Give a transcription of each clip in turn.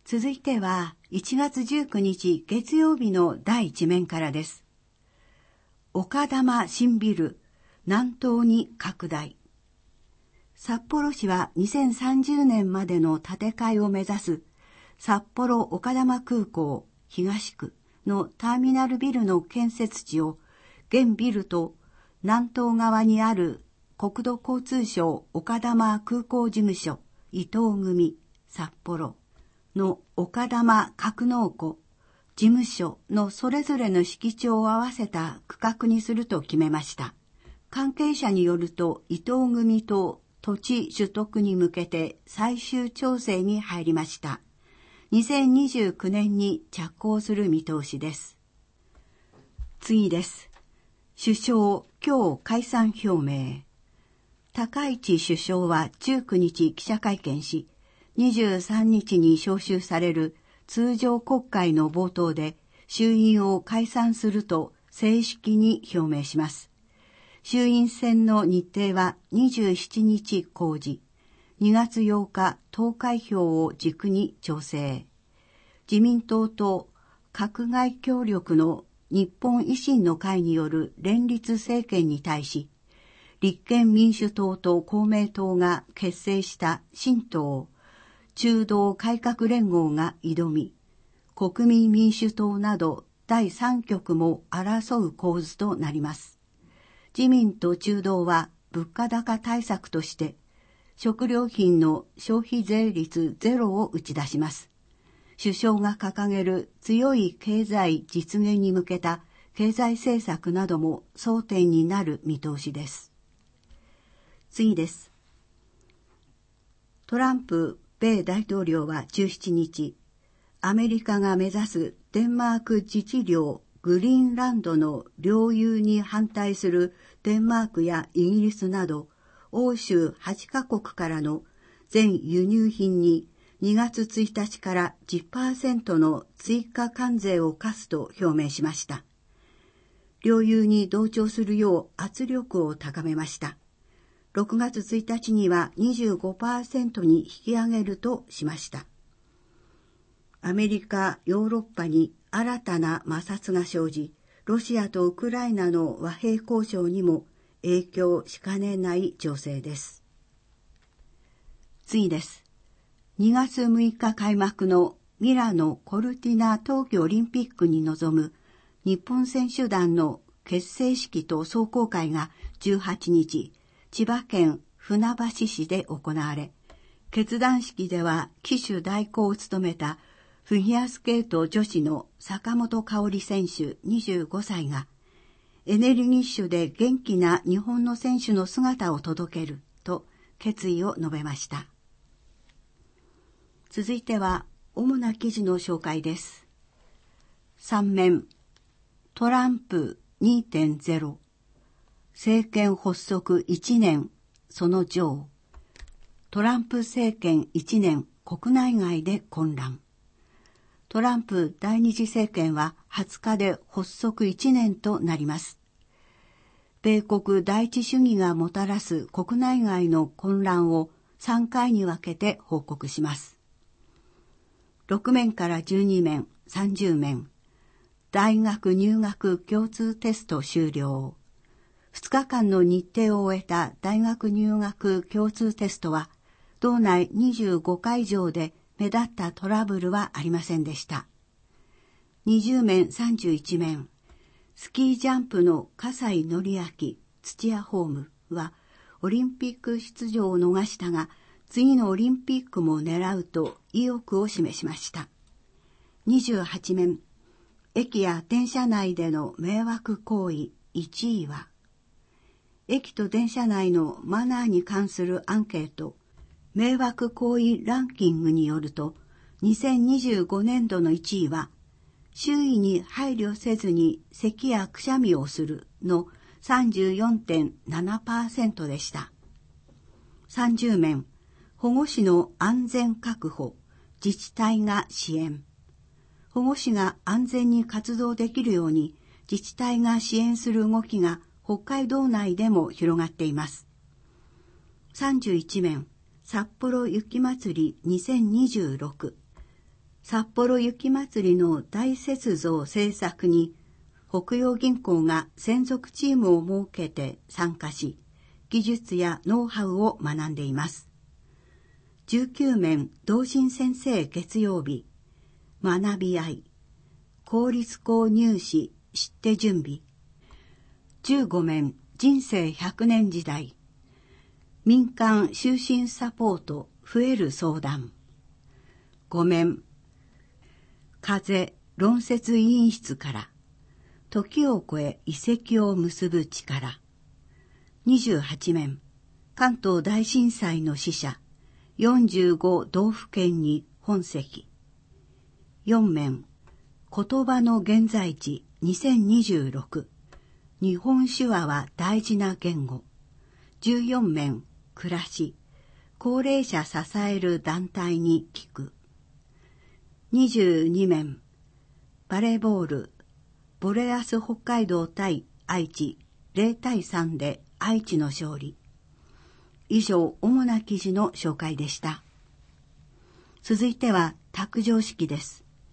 続いては1月19日月曜日の第一面からです。丘珠新ビル、南東に拡大。札幌市は2030年までの建て替えを目指す札幌丘珠空港東区のターミナルビルの建設地を現ビルと南東側にある国土交通省丘珠空港事務所伊藤組札幌の丘珠格納庫事務所のそれぞれの敷地を合わせた区画にすると決めました。関係者によると伊藤組と土地取得に向けて最終調整に入りました。2029年に着工する見通しです。次です。首相、今日解散表明。高市首相は19日記者会見し、23日に召集される通常国会の冒頭で衆院を解散すると正式に表明します。衆院選の日程は27日公示、2月8日投開票を軸に調整。自民党と閣外協力の日本維新の会による連立政権に対し、立憲民主党と公明党が結成した新党、中道改革連合が挑み、国民民主党など第3極も争う構図となります。自民と中道は物価高対策として食料品の消費税率ゼロを打ち出します。首相が掲げる強い経済実現に向けた経済政策なども争点になる見通しです。次です。トランプ米大統領は17日、アメリカが目指すデンマーク自治領グリーンランドの領有に反対するデンマークやイギリスなど欧州8カ国からの全輸入品に2月1日から 10% の追加関税を課すと表明しました。領有に同調するよう圧力を高めました。6月1日には 25% に引き上げるとしました。アメリカ、ヨーロッパに新たな摩擦が生じ、ロシアとウクライナの和平交渉にも影響しかねない情勢です。次です。2月6日開幕のミラノ・コルティナ冬季オリンピックに臨む日本選手団の結成式と壮行会が18日、千葉県船橋市で行われ、結団式では旗手代行を務めたフィギュアスケート女子の坂本花織選手25歳が、エネルギッシュで元気な日本の選手の姿を届けると決意を述べました。続いては主な記事の紹介です。3面、トランプ 2.0 政権発足1年その情。トランプ政権1年国内外で混乱。トランプ第二次政権は20日で発足1年となります。米国第一主義がもたらす国内外の混乱を3回に分けて報告します。6面から12面、30面。大学入学共通テスト終了。2日間の日程を終えた大学入学共通テストは、道内25会場で目立ったトラブルはありませんでした。20面31面。スキージャンプの葛西紀明土屋ホームはオリンピック出場を逃したが、次のオリンピックも狙うと意欲を示しました。28面。駅や電車内での迷惑行為1位は、駅と電車内のマナーに関するアンケート、迷惑行為ランキングによると、2025年度の1位は、周囲に配慮せずに咳やくしゃみをするの 34.7% でした。30面、保護司の安全確保、自治体が支援。保護司が安全に活動できるように自治体が支援する動きが北海道内でも広がっています。31面、札幌雪まつり2026。 札幌雪まつりの大雪像制作に北洋銀行が専属チームを設けて参加し、技術やノウハウを学んでいます。19面同心先生月曜日、学び合い、公立校入試知って準備。15面人生100年時代、民間就寝サポート増える相談。5面風論説委員室から時を超え遺跡を結ぶ力。28面関東大震災の死者45道府県に本籍。4面言葉の現在地2026、日本手話は大事な言語。14面暮らし、高齢者支える団体に聞く。22面バレーボール、ボレアス北海道対愛知0対3で愛知の勝利。以上、主な記事の紹介でした。続いては卓上式です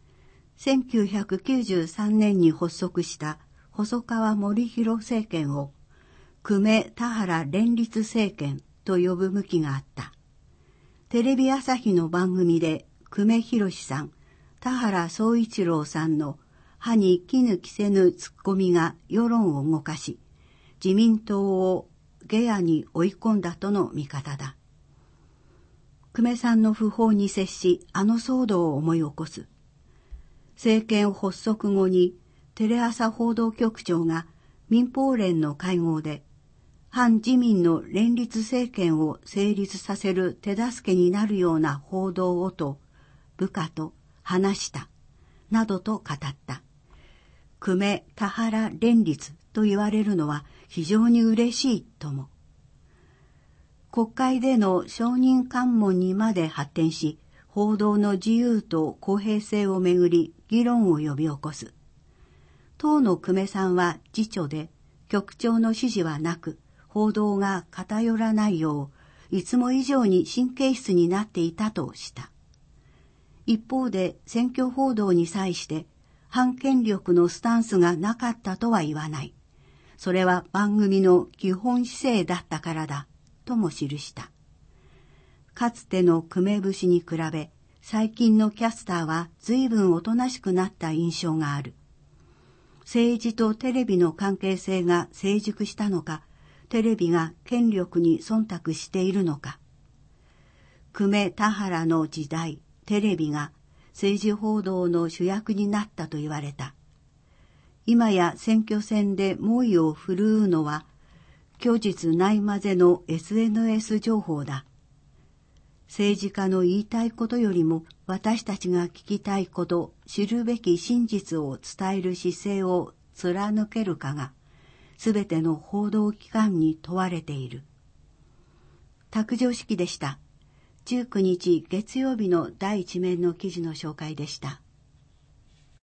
。1993年に発足した細川護弘政権を久米田原連立政権と呼ぶ向きがあった。テレビ朝日の番組で久米宏さん、田原総一郎さんの歯に衣着せぬツッコミが世論を動かし、自民党を下野に追い込んだとの見方だ。久米さんの訃報に接し、あの騒動を思い起こす。政権発足後にテレ朝報道局長が民放連の会合で、反自民の連立政権を成立させる手助けになるような報道をと部下と話したなどと語った。久米田原連立と言われるのは非常に嬉しいとも。国会での証人喚問にまで発展し、報道の自由と公平性をめぐり議論を呼び起こす。当の久米さんは次長で局長の指示はなく、報道が偏らないよういつも以上に神経質になっていたとした。一方で選挙報道に際して反権力のスタンスがなかったとは言わない。それは番組の基本姿勢だったからだとも記した。かつての久米節に比べ最近のキャスターは随分おとなしくなった印象がある。政治とテレビの関係性が成熟したのか、テレビが権力に忖度しているのか。久米田原の時代、テレビが政治報道の主役になったと言われた。今や選挙戦で猛威を振るうのは、虚実ないまぜの SNS 情報だ。政治家の言いたいことよりも私たちが聞きたいこと、知るべき真実を伝える姿勢を貫けるかが、すべての報道機関に問われている。卓上式でした。19日月曜日の第一面の記事の紹介でした。